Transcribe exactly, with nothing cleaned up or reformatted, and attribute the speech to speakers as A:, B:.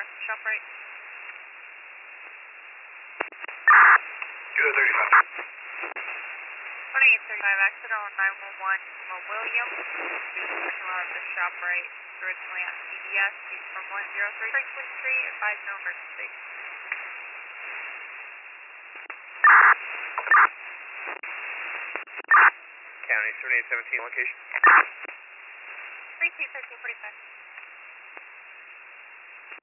A: north, shop right.
B: Kilo thirty-five.
A: twenty-eight thirty-five, accident on nine one one from a William. He was pushing out of the shop right, originally on C B S. He's from one zero three Franklin Street, advise no emergency.
B: County seventy-eight seventeen location.
A: three two thirteen forty-five.